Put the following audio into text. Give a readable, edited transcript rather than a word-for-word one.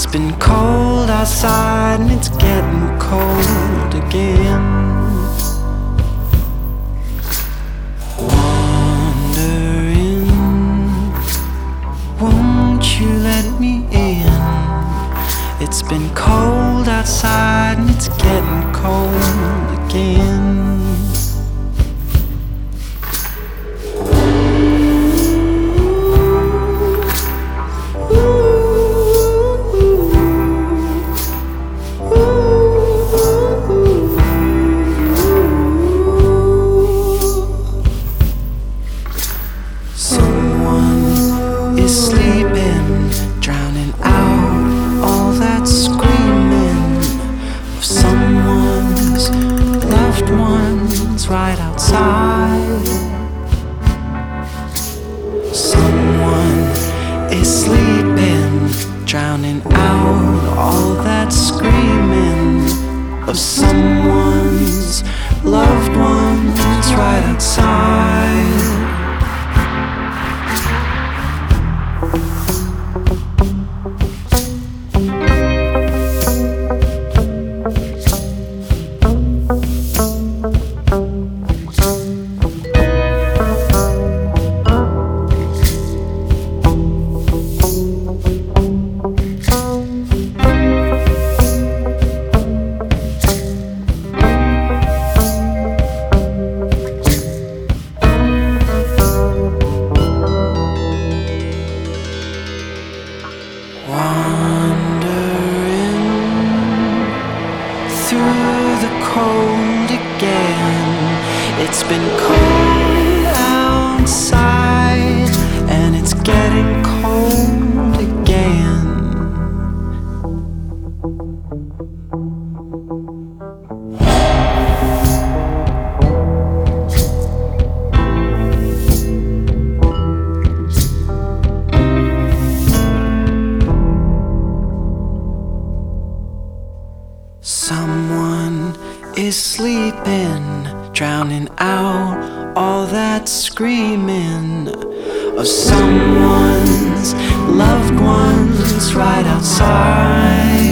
been cold outside and it's getting cold again. Wondering, won't you let me in? It's been cold outside and it's getting cold again. Someone is sleeping, drowning out all that screaming of someone's loved ones right outside. Someone is sleeping, drowning out all that screaming of someone's loved ones right outside. Wandering through the cold again. It's been cold outside and it's getting cold again. Someone is sleeping, drowning out all that screaming of someone's loved ones right outside.